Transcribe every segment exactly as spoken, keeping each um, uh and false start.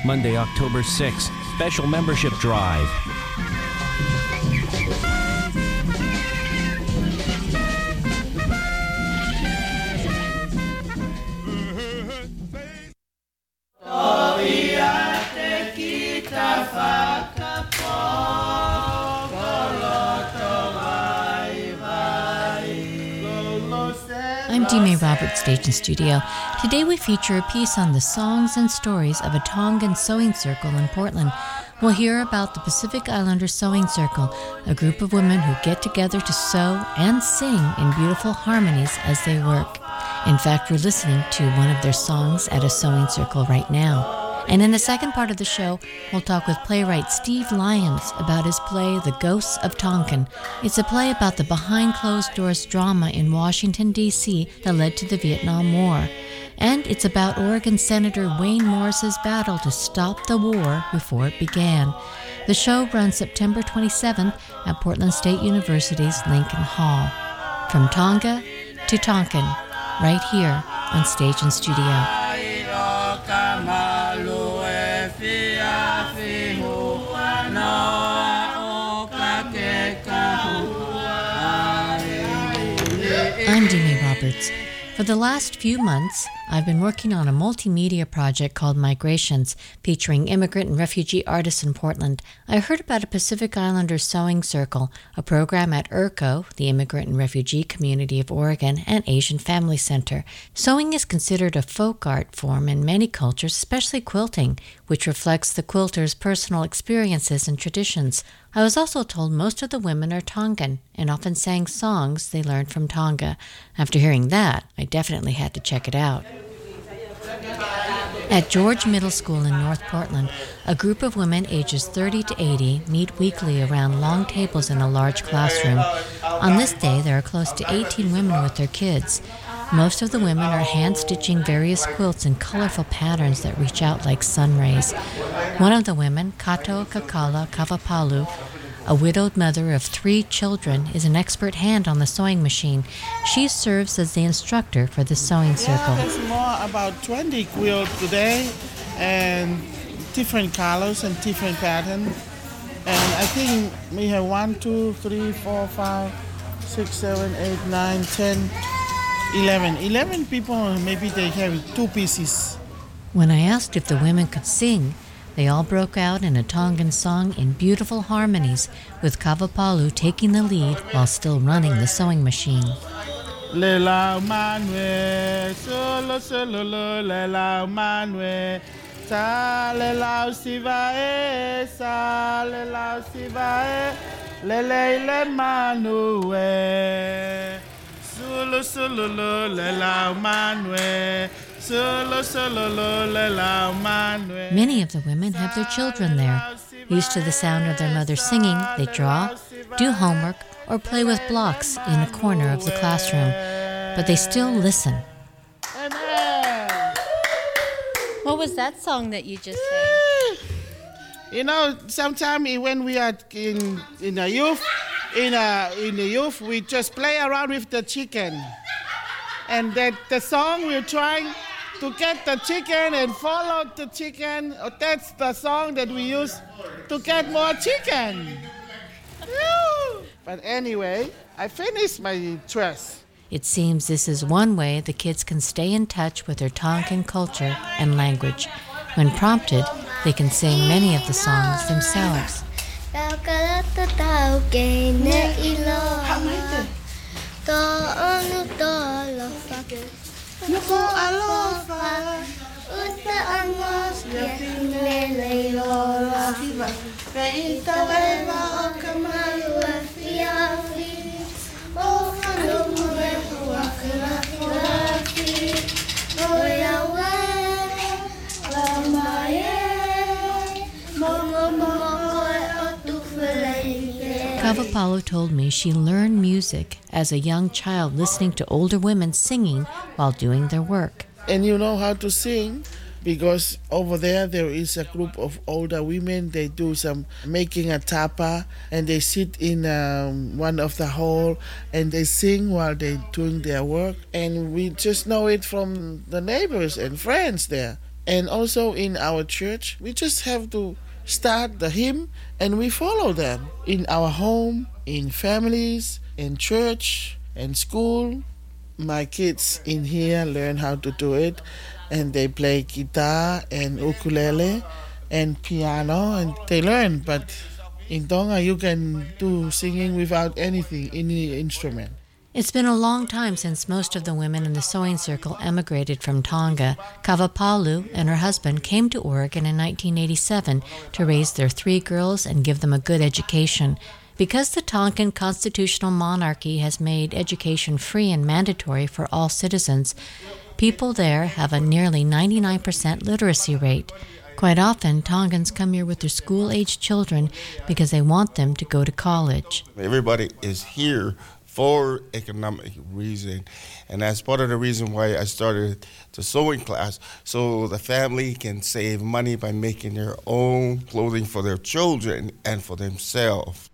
Monday, October sixth. Special membership drive. I'm Dee May Roberts, Station Studio. Today we feature a piece on the songs and stories of a Tongan sewing circle in Portland. We'll hear about the Pacific Islander Sewing Circle, a group of women who get together to sew and sing in beautiful harmonies as they work. In fact, we're listening to one of their songs at a sewing circle right now. And in the second part of the show, we'll talk with playwright Steve Lyons about his play The Ghosts of Tonkin. It's a play about the behind-closed-doors drama in Washington, D C that led to the Vietnam War. And it's about Oregon Senator Wayne Morris's battle to stop the war before it began. The show runs September twenty-seventh at Portland State University's Lincoln Hall. From Tonga to Tonkin, right here on Station Studio. I'm Dee May Roberts. For the last few months, I've been working on a multimedia project called Migrations, featuring immigrant and refugee artists in Portland. I heard about a Pacific Islander Sewing Circle, a program at I R C O, the Immigrant and Refugee Community of Oregon, and Asian Family Center. Sewing is considered a folk art form in many cultures, especially quilting, which reflects the quilter's personal experiences and traditions. I was also told most of the women are Tongan and often sang songs they learned from Tonga. After hearing that, I definitely had to check it out. At George Middle School in North Portland, a group of women ages thirty to eighty meet weekly around long tables in a large classroom. On this day, there are close to eighteen women with their kids. Most of the women are hand-stitching various quilts in colorful patterns that reach out like sun rays. One of the women, Kato Kakala Kavapalu, a widowed mother of three children, is an expert hand on the sewing machine. She serves as the instructor for the sewing circle. Yeah, there's more about twenty quilts today, and different colors and different patterns. And I think we have one, two, three, four, five, six, seven, eight, nine, ten, eleven. Eleven people, maybe they have two pieces. When I asked if the women could sing, they all broke out in a Tongan song in beautiful harmonies, with Kavapalu taking the lead while still running the sewing machine. Lela manwe, solo solo lo, lela manwe, sa lela sivae, sa lela sivae, lele le manwe, solo solo lo, lela manwe. Many of the women have their children there. Used to the sound of their mother singing, they draw, do homework, or play with blocks in a corner of the classroom. But they still listen. What was that song that you just sang? You know, sometimes when we are in in a youth, in a in the youth, we just play around with the chicken, and that the song we're trying to get the chicken and follow the chicken. That's the song that we use to get more chicken. But anyway, I finished my dress. It seems this is one way the kids can stay in touch with their Tongan culture and language. When prompted, they can sing many of the songs themselves. Nuku alofa, uta amos, yakinele yola, feita leva o kamalu e fiafi, o kalumu e huakalafi, o yawe, la maye, momo momo e o tufeleike. Kavapalu told me she learned music as a young child listening to older women singing while doing their work. And you know how to sing? Because over there, there is a group of older women. They do some making a tapa, and they sit in um, one of the hall, and they sing while they're doing their work. And we just know it from the neighbors and friends there. And also in our church, we just have to start the hymn and we follow them in our home, in families, in church, and school. My kids in here learn how to do it, and they play guitar and ukulele and piano, and they learn. But in Tonga, you can do singing without anything, any instrument. It's been a long time since most of the women in the sewing circle emigrated from Tonga. Kavapalu and her husband came to Oregon in nineteen eighty-seven to raise their three girls and give them a good education. Because the Tongan constitutional monarchy has made education free and mandatory for all citizens, people there have a nearly ninety-nine percent literacy rate. Quite often, Tongans come here with their school-aged children because they want them to go to college. Everybody is here for economic reason, and that's part of the reason why I started the sewing class, so the family can save money by making their own clothing for their children and for themselves.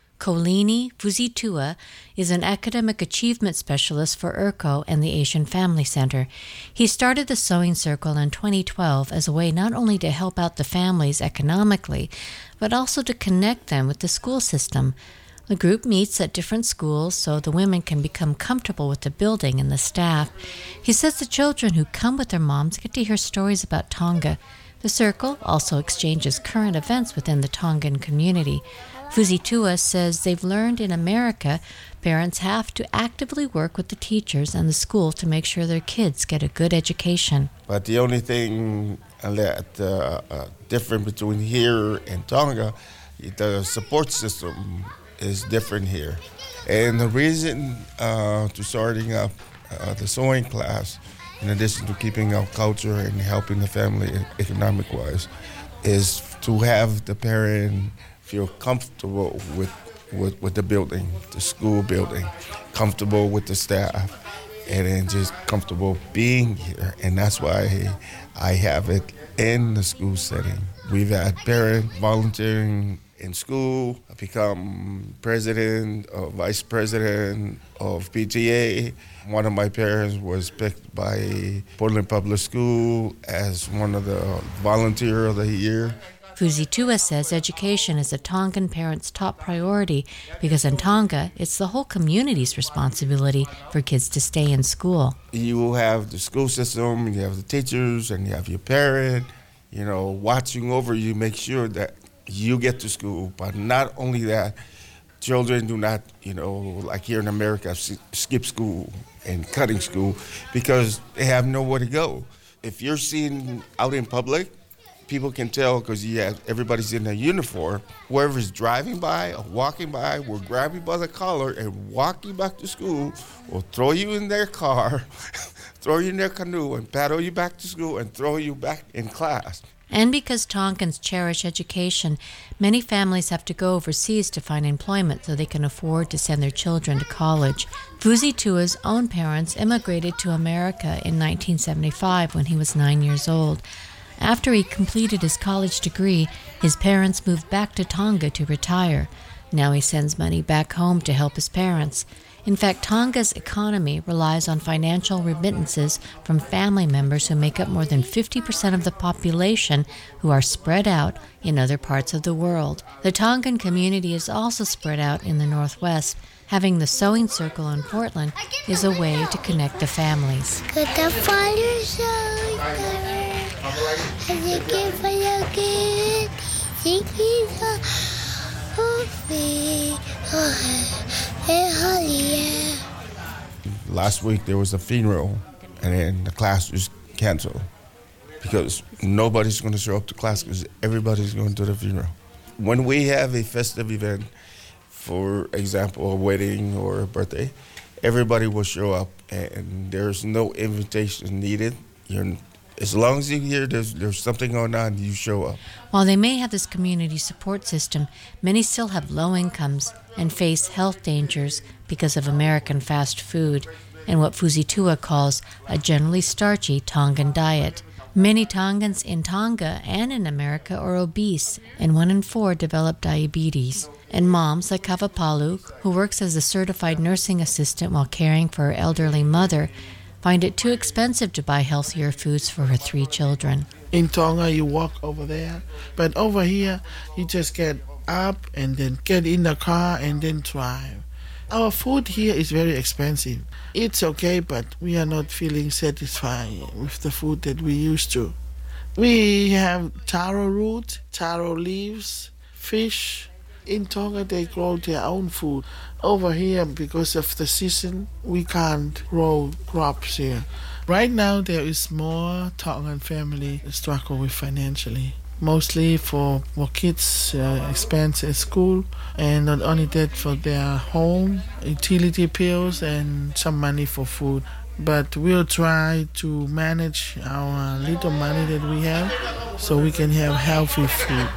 Kolini Fuzitua is an academic achievement specialist for I R C O and the Asian Family Center. He started the Sewing Circle in twenty twelve as a way not only to help out the families economically, but also to connect them with the school system. The group meets at different schools so the women can become comfortable with the building and the staff. He says the children who come with their moms get to hear stories about Tonga. The circle also exchanges current events within the Tongan community. Fuzitua says they've learned in America parents have to actively work with the teachers and the school to make sure their kids get a good education. But the only thing that uh, uh, different between here and Tonga, the support system is different here. And the reason uh, to starting up uh, the sewing class, in addition to keeping our culture and helping the family economic-wise, is to have the parent feel comfortable with, with, with the building, the school building, comfortable with the staff, and then just comfortable being here. And that's why I have it in the school setting. We've had parents volunteering in school, become president or vice president of P T A. One of my parents was picked by Portland Public School as one of the volunteer of the year. Fuzitua says education is a Tongan parent's top priority because in Tonga, it's the whole community's responsibility for kids to stay in school. You have the school system, you have the teachers, and you have your parent, you know, watching over you, make sure that you get to school. But not only that, children do not, you know, like here in America, skip school and cutting school because they have nowhere to go. If you're seen out in public, people can tell because you have, everybody's in a uniform. Whoever's driving by or walking by will grab you by the collar and walk you back to school or throw you in their car, throw you in their canoe and paddle you back to school and throw you back in class. And because Tongans cherish education, many families have to go overseas to find employment so they can afford to send their children to college. Fuzitua's own parents immigrated to America in nineteen seventy-five when he was nine years old. After he completed his college degree, his parents moved back to Tonga to retire. Now he sends money back home to help his parents. In fact, Tonga's economy relies on financial remittances from family members who make up more than fifty percent of the population who are spread out in other parts of the world. The Tongan community is also spread out in the Northwest. Having the Sewing Circle in Portland is a way to connect the families. Last week there was a funeral and then the class was canceled because nobody's going to show up to class because everybody's going to the funeral. When we have a festive event, for example, a wedding or a birthday, everybody will show up and there's no invitation needed. You're As long as you hear there's, there's something going on, you show up. While they may have this community support system, many still have low incomes and face health dangers because of American fast food and what Fuzitua calls a generally starchy Tongan diet. Many Tongans in Tonga and in America are obese, and one in four develop diabetes. And moms like Kavapalu, who works as a certified nursing assistant while caring for her elderly mother, find it too expensive to buy healthier foods for her three children. In Tonga, you walk over there. But over here, you just get up and then get in the car and then drive. Our food here is very expensive. It's okay, but we are not feeling satisfied with the food that we used to. We have taro root, taro leaves, fish. In Tonga, they grow their own food. Over here, because of the season, we can't grow crops here. Right now, there is more Tongan family struggle with financially. Mostly for, for kids' uh, expense at school, and not only that, for their home, utility bills, and some money for food. But we'll try to manage our little money that we have so we can have healthy food.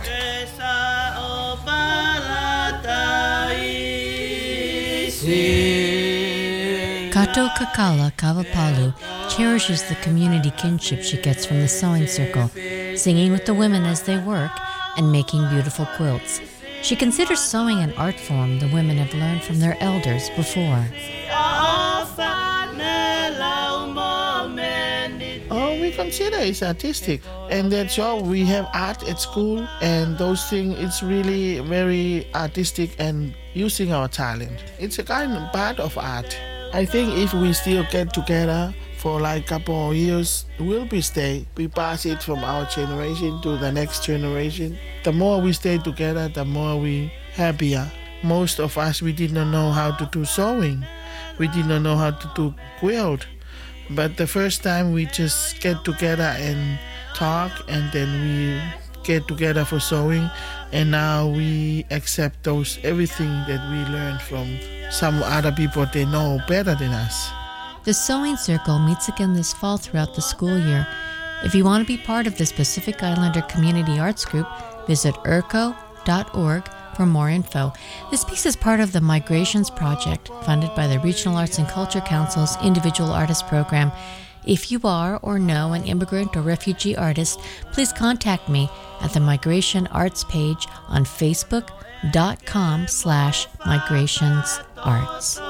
Kato Kakala Kavapalu cherishes the community kinship she gets from the sewing circle, singing with the women as they work and making beautiful quilts. She considers sewing an art form the women have learned from their elders before. Oh, we consider it's artistic, and that's all. We have art at school, and those things, it's really very artistic and using our talent. It's a kind of part of art. I think if we still get together for like a couple of years, we'll be stay. We pass it from our generation to the next generation. The more we stay together, the more we happier. Most of us, we did not know how to do sewing. We did not know how to do quilt. But the first time we just get together and talk, and then we get together for sewing, and now we accept those everything that we learned from some other people they know better than us. The Sewing Circle meets again this fall throughout the school year. If you want to be part of this Pacific Islander Community Arts Group, visit I R C O dot org for more info. This piece is part of the Migrations Project, funded by the Regional Arts and Culture Council's Individual Artist Program. If you are or know an immigrant or refugee artist, please contact me at the Migration Arts page on facebook.com slash migrationsarts.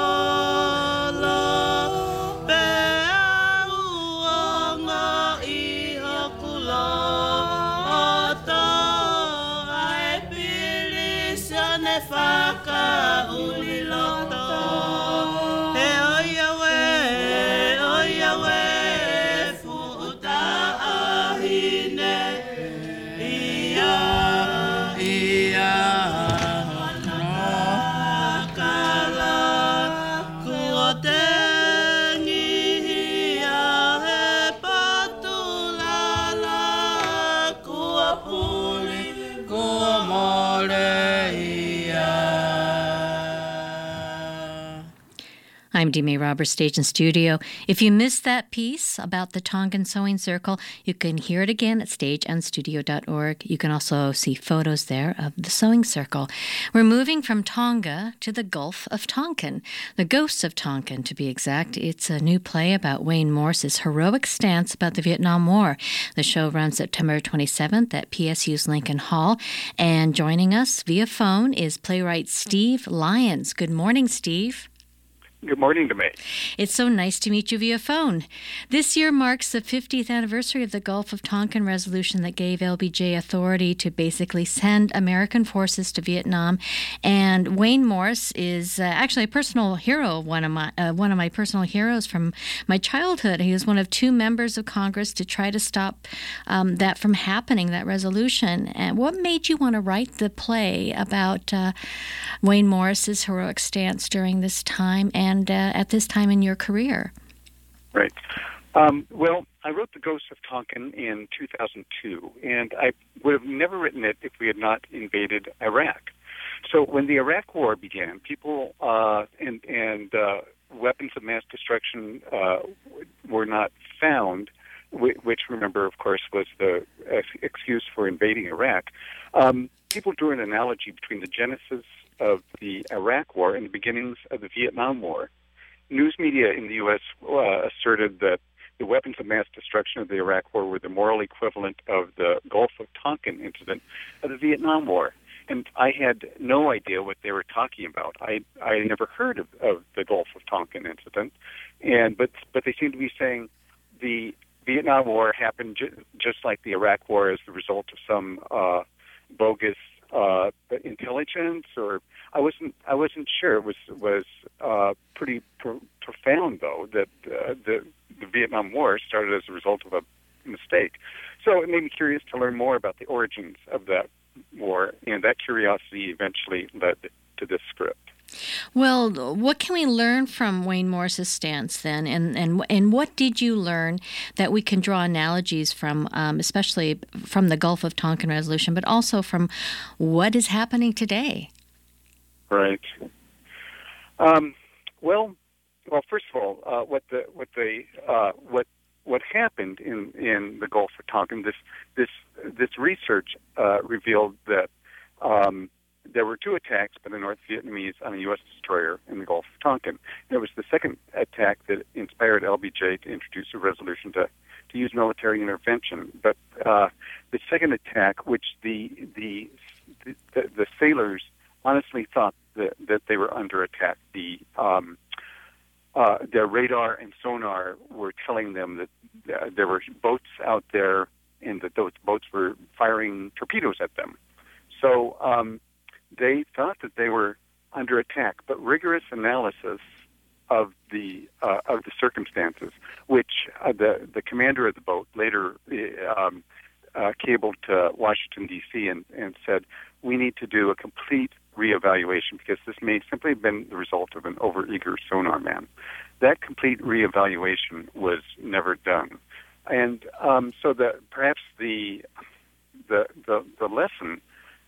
I'm Dee May Roberts, Stage and Studio. If you missed that piece about the Tongan Sewing Circle, you can hear it again at stage and studio dot org. You can also see photos there of the Sewing Circle. We're moving from Tonga to the Gulf of Tonkin, the Ghosts of Tonkin, to be exact. It's a new play about Wayne Morse's heroic stance about the Vietnam War. The show runs September twenty-seventh at P S U's Lincoln Hall. And joining us via phone is playwright Steve Lyons. Good morning, Steve. Good morning to me. It's so nice to meet you via phone. This year marks the fiftieth anniversary of the Gulf of Tonkin resolution that gave L B J authority to basically send American forces to Vietnam. And Wayne Morse is uh, actually a personal hero, one of my uh, one of my personal heroes from my childhood. He was one of two members of Congress to try to stop um, that from happening, that resolution. And what made you want to write the play about uh, Wayne Morse's heroic stance during this time and And uh, at this time in your career? Right. Um, well, I wrote The Ghosts of Tonkin in two thousand two, and I would have never written it if we had not invaded Iraq. So when the Iraq War began, people uh, and, and uh, weapons of mass destruction uh, were not found, which, remember, of course, was the excuse for invading Iraq. Um, people drew an analogy between the genesis of the Iraq War and the beginnings of the Vietnam War. News media in the U S uh, asserted that the weapons of mass destruction of the Iraq War were the moral equivalent of the Gulf of Tonkin incident of the Vietnam War. And I had no idea what they were talking about. I I never heard of, of the Gulf of Tonkin incident, and but but they seemed to be saying the Vietnam War happened ju- just like the Iraq War as the result of some uh, bogus uh, intelligence, or I wasn't I wasn't sure. It was was uh, pretty pro- profound though that uh, the the Vietnam War started as a result of a mistake. So it made me curious to learn more about the origins of that war, and that curiosity eventually led to this script. Well, what can we learn from Wayne Morse's stance then, and and and what did you learn that we can draw analogies from, um, especially from the Gulf of Tonkin resolution, but also from what is happening today? Right. Um, well, well, first of all, uh, what the what the uh, what what happened in, in the Gulf of Tonkin? This this this research uh, revealed that. Um, There were two attacks by the North Vietnamese on a U S destroyer in the Gulf of Tonkin. It was the second attack that inspired L B J to introduce a resolution to, to use military intervention. But uh, the second attack, which the the the, the sailors honestly thought that, that they were under attack, the um, uh, their radar and sonar were telling them that uh, there were boats out there and that those boats were firing torpedoes at them. So um, they thought that they were under attack, but rigorous analysis of the uh, of the circumstances, which uh, the the commander of the boat later um, uh, cabled to Washington D C and, and said, we need to do a complete reevaluation because this may simply have been the result of an overeager sonar man. That complete reevaluation was never done, and um, so the perhaps the the the, the lesson.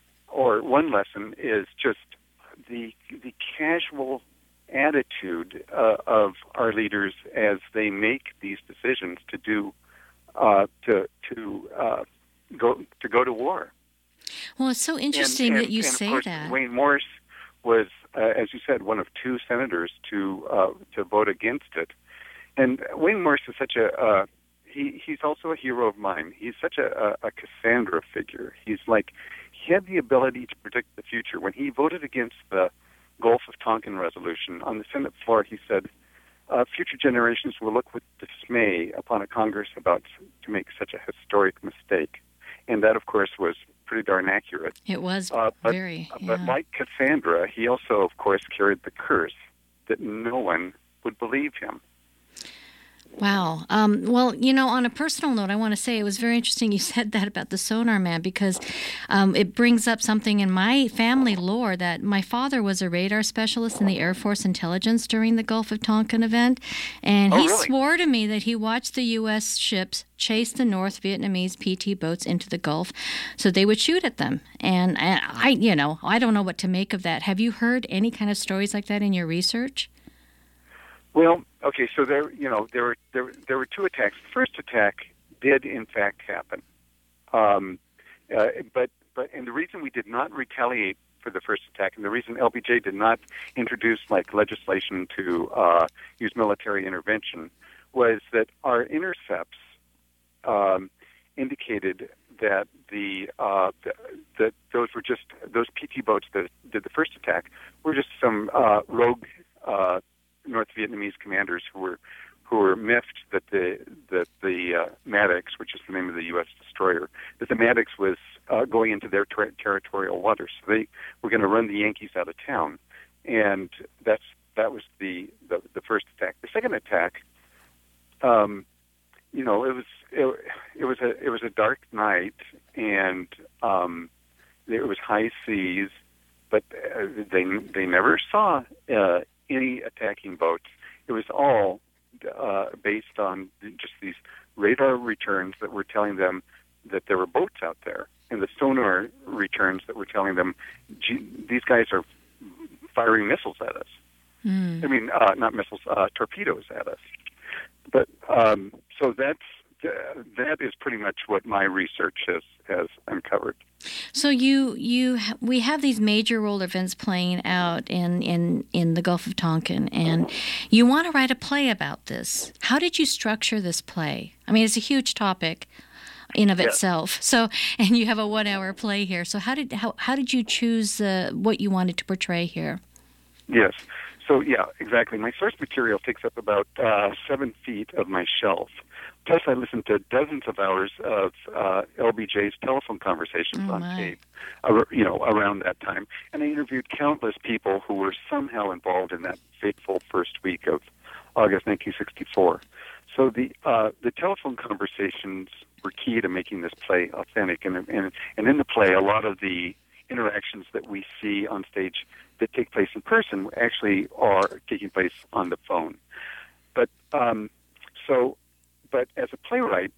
Or one lesson is just the the casual attitude uh, of our leaders as they make these decisions to do uh, to to uh, go to go to war. Well, it's so interesting and, and, that you and say of course, that. Wayne Morse was, uh, as you said, one of two senators to uh, to vote against it. And Wayne Morse is such a uh, he he's also a hero of mine. He's such a, a, a Cassandra figure. He's like. He had the ability to predict the future. When he voted against the Gulf of Tonkin resolution on the Senate floor, he said, uh, future generations will look with dismay upon a Congress about to make such a historic mistake. And that, of course, was pretty darn accurate. It was uh, but, very, yeah. But like Cassandra, he also, of course, carried the curse that no one would believe him. Wow. Um, well, you know, on a personal note, I want to say it was very interesting you said that about the sonar man because um, it brings up something in my family lore that my father was a radar specialist in the Air Force intelligence during the Gulf of Tonkin event. And oh, he really? swore to me that he watched the U S ships chase the North Vietnamese P T boats into the Gulf so they would shoot at them. And I, I, you know, I don't know what to make of that. Have you heard any kind of stories like that in your research? Well, okay, so there, you know, there were there, there were two attacks. The first attack did in fact happen, um, uh, but but and the reason we did not retaliate for the first attack, and the reason L B J did not introduce like legislation to uh, use military intervention, was that our intercepts um, indicated that the uh, that those were just those P T boats that did the first attack were just some uh, rogue. Uh, North Vietnamese commanders who were who were miffed that the that the uh, Maddox, which is the name of the U S destroyer, that the Maddox was uh, going into their ter- territorial waters. So they were going to run the Yankees out of town, and that's that was the, the the first attack. The second attack, um, you know, it was it, it was a it was a dark night, and um, it was high seas, but uh, they they never saw. Uh, any attacking boats. It was all uh, based on just these radar returns that were telling them that there were boats out there, and the sonar returns that were telling them, gee, these guys are firing missiles at us. Mm. I mean, uh, not missiles, uh, torpedoes at us. But um, so that's uh, that is pretty much what my research has has uncovered. So you you we have these major world events playing out in, in, in the Gulf of Tonkin, and you want to write a play about this. How did you structure this play? I mean, it's a huge topic in of yeah. itself. So, and you have a one-hour play here. So, how did how how did you choose uh, what you wanted to portray here? Yes. So yeah, exactly. My source material takes up about uh, seven feet of my shelf, Plus, I listened to dozens of hours of uh, L B J's telephone conversations Oh, on my. tape, uh, you know, around that time. And I interviewed countless people who were somehow involved in that fateful first week of August nineteen sixty-four. So the uh, the telephone conversations were key to making this play authentic. And, and, and in the play, a lot of the interactions that we see on stage that take place in person actually are taking place on the phone. But um, so, but as a playwright,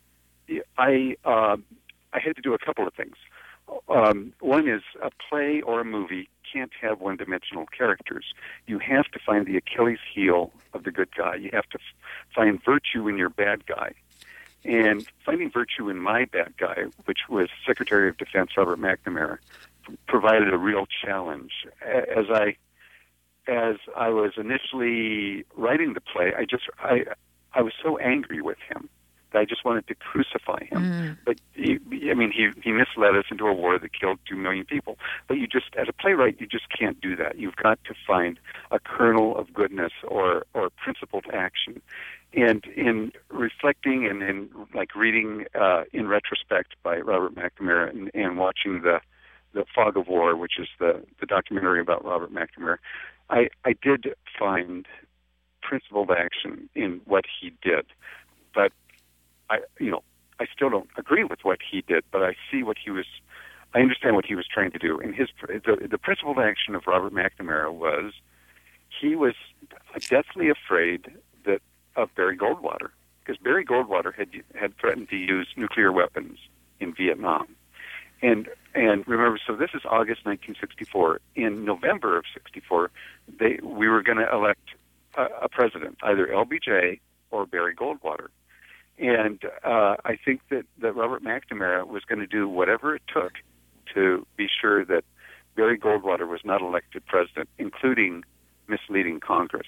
I uh, I had to do a couple of things. Um, one is a play or a movie can't have one-dimensional characters. You have to find the Achilles heel of the good guy. You have to f- find virtue in your bad guy. And finding virtue in my bad guy, which was Secretary of Defense Robert McNamara, p- provided a real challenge. A- As I as I was initially writing the play, I just I I was so angry with him that I just wanted to crucify him. Mm. But he, I mean, he he misled us into a war that killed two million people. But you just, as a playwright, you just can't do that. You've got to find a kernel of goodness or or principled action. And in reflecting and in like reading uh, in retrospect by Robert McNamara and, and watching the the Fog of War, which is the the documentary about Robert McNamara, I I did find principled action in what he did, but I you know I still don't agree with what he did, but I see what he was. I understand what he was trying to do. And his the the principled action of Robert McNamara was he was deathly afraid that of Barry Goldwater, because Barry Goldwater had had threatened to use nuclear weapons in Vietnam. And and remember, so this is August nineteen sixty-four. In November of sixty-four, they we were going to elect a, a president, either L B J or Barry Goldwater. And uh, I think that, that Robert McNamara was going to do whatever it took to be sure that Barry Goldwater was not elected president, including misleading Congress.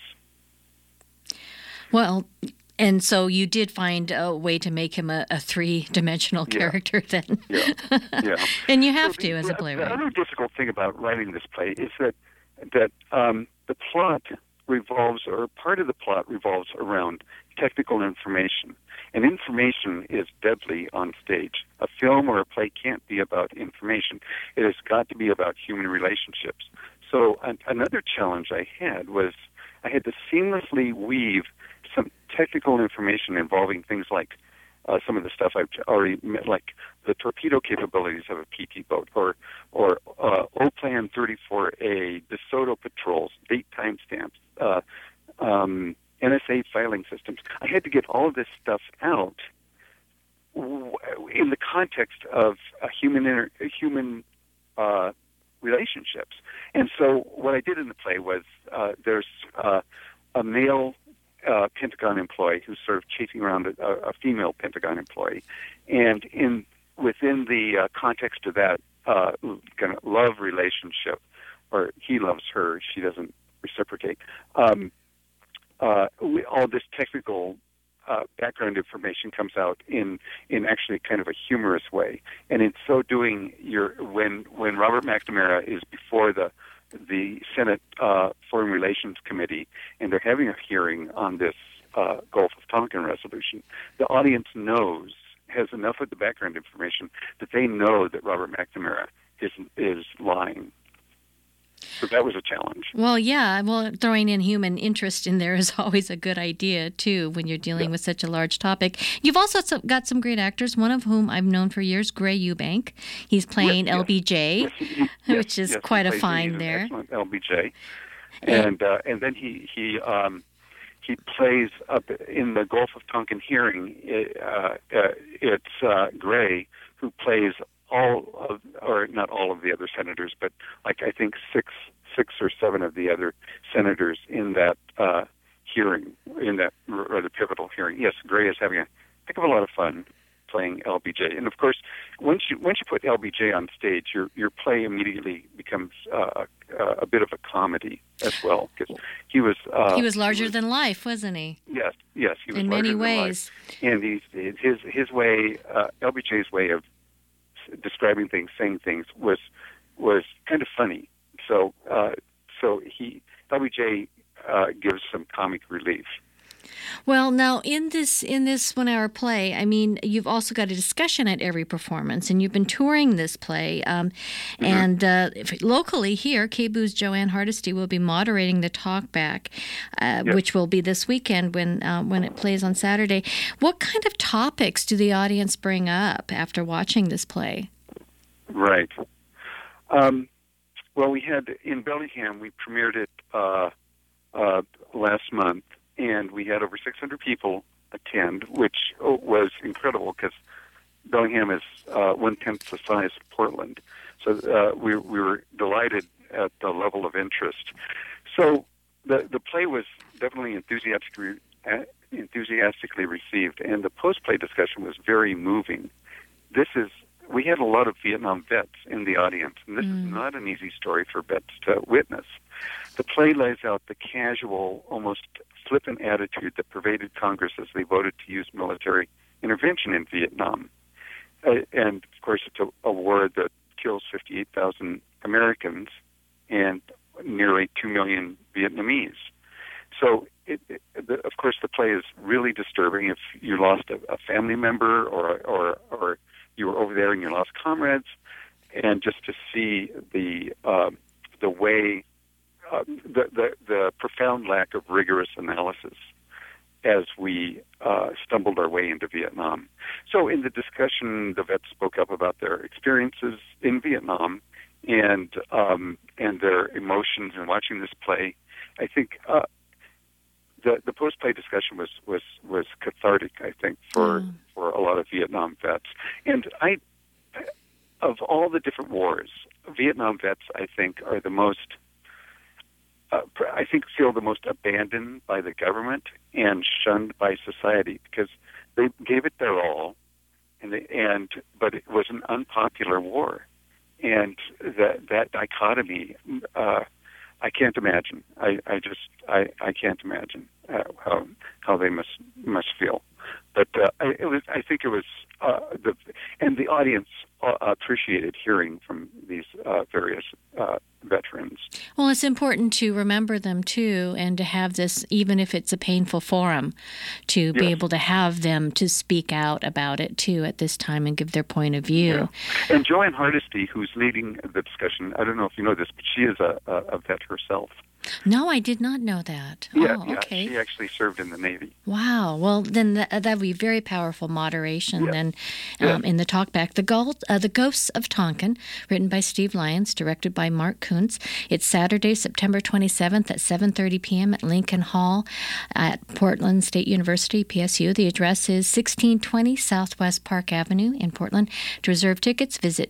Well, and so you did find a way to make him a, a three-dimensional Yeah. character then. Yeah, yeah. And you have So to the, as a the playwright. other difficult thing about writing this play is that that um, the plot revolves, or part of the plot revolves around technical information. And information is deadly on stage. A film or a play can't be about information. It has got to be about human relationships. So an, another challenge I had was I had to seamlessly weave some technical information involving things like uh, some of the stuff I've already met, like the torpedo capabilities of a P T boat, or or uh, O-Plan thirty-four A, DeSoto patrols, date timestamps, uh, um, N S A filing systems. I had to get all of this stuff out w- in the context of a human inter- human uh, relationships. And so what I did in the play was uh, there's uh, a male uh, Pentagon employee who's sort of chasing around a, a female Pentagon employee, and in within the uh, context of that uh, kind of love relationship, or he loves her, she doesn't reciprocate. Um, uh, we, all this technical uh, background information comes out in in actually kind of a humorous way, and in so doing, you're when when Robert McNamara is before the the Senate uh, Foreign Relations Committee, and they're having a hearing on this uh, Gulf of Tonkin resolution, the audience knows, has enough of the background information that they know that Robert McNamara is is lying. So that was a challenge. Well, yeah. Well, throwing in human interest in there is always a good idea, too, when you're dealing Yeah. with such a large topic. You've also so- got some great actors, one of whom I've known for years, Gray Eubank. He's playing Yes, L B J, yes, he- he- which yes, is yes, he quite a plays- find he's an there. excellent L B J, and uh, and then he he um, he plays up in the Gulf of Tonkin hearing. It, uh, uh, it's uh, Gray who plays all of, or not all of the other senators, but like I think six six or seven of the other senators in that uh, hearing, in that rather pivotal hearing. Yes, Gray is having a heck of a lot of fun playing L B J, and of course, once you once you put L B J on stage, your your play immediately becomes uh, uh, a bit of a comedy as well, because he was uh, He was larger than life, wasn't he? yes, yes, he was In larger many than life. ways. And he's, his his way, uh, L B J's way of describing things, saying things was was kind of funny. So uh, so he L B J uh, gives some comic relief. Well, now in this in this one-hour play, I mean, you've also got a discussion at every performance, and you've been touring this play. Um, mm-hmm. And uh, if, locally here, K B U's Joanne Hardesty will be moderating the talkback, uh, yep. which will be this weekend when uh, when it plays on Saturday. What kind of topics do the audience bring up after watching this play? Right. Um, well, we had in Bellingham, we premiered it uh, uh, last month. And we had over six hundred people attend, which was incredible because Bellingham is uh, one-tenth the size of Portland. So uh, we, we were delighted at the level of interest. So the the play was definitely enthusiastically, enthusiastically received, and the post-play discussion was very moving. This is we had a lot of Vietnam vets in the audience, and this mm. is not an easy story for vets to witness. The play lays out the casual, almost flippant attitude that pervaded Congress as they voted to use military intervention in Vietnam. Uh, and, of course, it's a, a war that kills fifty-eight thousand Americans and nearly two million Vietnamese. So, it, it, the, of course, the play is really disturbing if you lost a, a family member or, or, or you were over there and you lost comrades. And just to see the, uh, the way... Uh, the, the the profound lack of rigorous analysis as we uh, stumbled our way into Vietnam. So in the discussion, the vets spoke up about their experiences in Vietnam and um, and their emotions in watching this play. I think uh, the the post-play discussion was, was, was cathartic, I think, for, mm. for a lot of Vietnam vets. And I, of all the different wars, Vietnam vets, I think, are the most Uh, I think feel the most abandoned by the government and shunned by society because they gave it their all, and they, and but it was an unpopular war, and that that dichotomy, uh, I can't imagine. I, I just I, I can't imagine uh, how how they must must feel. But uh, I, it was I think it was uh, the and the audience uh, appreciated hearing from these uh, various uh, veterans. Well, it's important to remember them too, and to have this, even if it's a painful forum, to yes. be able to have them to speak out about it too at this time and give their point of view. Yeah. And Joanne Hardesty, who's leading the discussion, I don't know if you know this, but she is a, a, a vet herself. No, I did not know that. Yeah, oh, yeah, okay. She actually served in the Navy. Wow. Well, then that would be very powerful moderation. Yeah. Then, um, yeah. in the talkback, the, Gold, uh, the Ghosts of Tonkin, written by Steve Lyons, directed by Mark Kuntz. It's Saturday, September twenty-seventh at seven thirty p.m. at Lincoln Hall at Portland State University, P S U. The address is sixteen twenty Southwest Park Avenue in Portland. To reserve tickets, visit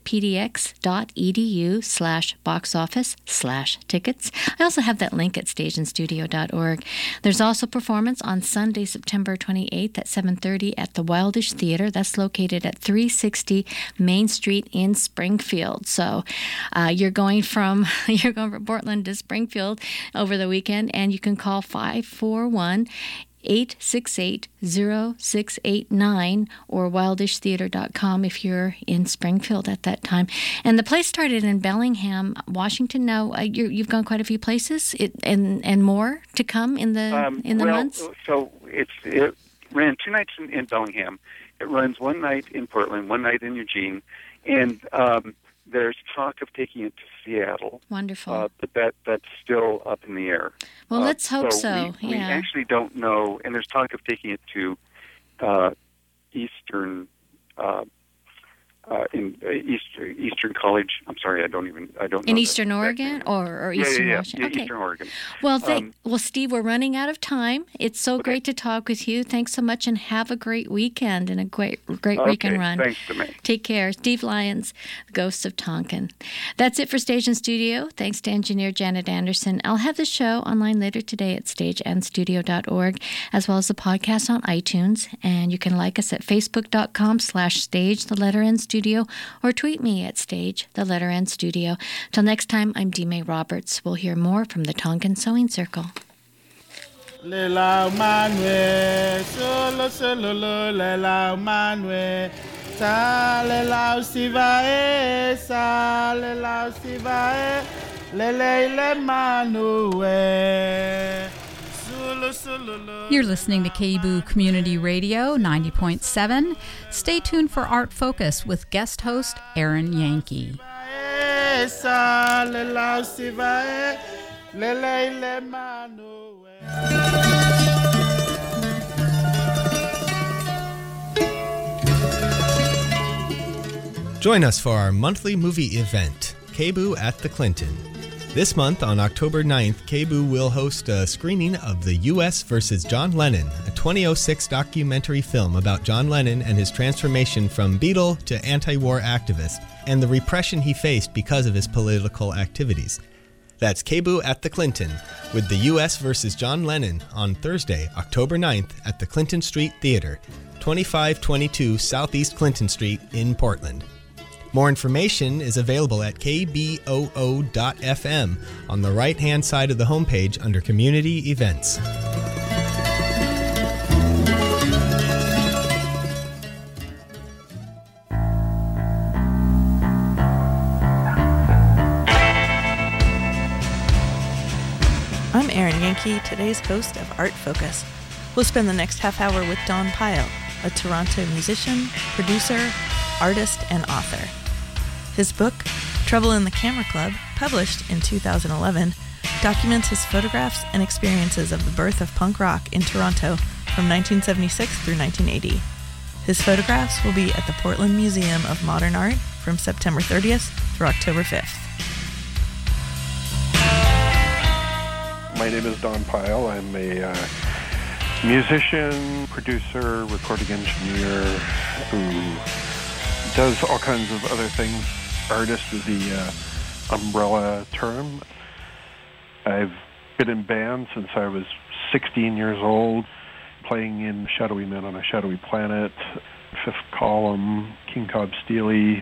pdx.edu slash box office slash tickets. I also have that link at stage and studio dot org. There's also performance on Sunday, September twenty-eighth at seven thirty at the Wildish Theater. That's located at three sixty Main Street in Springfield. So uh, you're going from you're going from Portland to Springfield over the weekend, and you can call five four one, eight six eight, zero six eight nine or wildish theater dot com if you're in Springfield at that time. And the play started in Bellingham, Washington. Now uh, you're, you've gone quite a few places, it, and and more to come in the um, in the well, months. So it's it ran two nights in, in Bellingham. It runs one night in Portland, one night in Eugene, and um, there's talk of taking it to Seattle. Wonderful. Uh, but that that's still up in the air. Well, uh, let's hope so. so. We, yeah. we actually don't know, and there's talk of taking it to uh, Eastern uh, uh, in uh, Eastern Eastern College. I'm sorry, I don't even I don't know in that, Eastern that Oregon name. or, or Eastern yeah, yeah, yeah. Washington. Yeah, okay. Eastern Oregon. Well, th- um, well, Steve, we're running out of time. It's so okay. great to talk with you. Thanks so much, and have a great weekend and a great great okay, weekend run. Thanks to me. Take care. Steve Lyons, Ghosts of Tonkin. That's it for Stage and Studio. Thanks to engineer Janet Anderson. I'll have the show online later today at stage and studio dot org, as well as the podcast on iTunes. And you can like us at facebook.com slash stage, the letter N studio, or tweet me at stage, the letter N studio. Till next time, I'm D. May Roberts. We'll hear more from the Tonkin Sewing Circle. Lela manwe, solo solo lo, lela manwe, sa lela usivae, sa lela usivae, lele ile manwe, solo You're listening to K B O O Community Radio ninety point seven. Stay tuned for Art Focus with guest host Aaron Yankee. Join us for our monthly movie event, K B O O at the Clinton. This month, on October ninth, K B O O will host a screening of The U S versus John Lennon, a twenty oh six documentary film about John Lennon and his transformation from Beatle to anti-war activist, and the repression he faced because of his political activities. That's K B O O at the Clinton, with The U S versus John Lennon on Thursday, October ninth at the Clinton Street Theater, twenty-five twenty-two Southeast Clinton Street in Portland. More information is available at k b o o dot f m on the right-hand side of the homepage under Community Events. I'm Aaron Yankee, today's host of Art Focus. We'll spend the next half hour with Don Pyle, a Toronto musician, producer, artist, and author. His book, Trouble in the Camera Club, published in two thousand eleven, documents his photographs and experiences of the birth of punk rock in Toronto from nineteen seventy-six through nineteen eighty. His photographs will be at the Portland Museum of Modern Art from September thirtieth through October fifth. My name is Don Pyle. I'm a uh, musician, producer, recording engineer who does all kinds of other things. Artist is the uh, umbrella term. I've been in bands since I was sixteen years old, playing in Shadowy Men on a Shadowy Planet, Fifth Column, King Cobb Steely,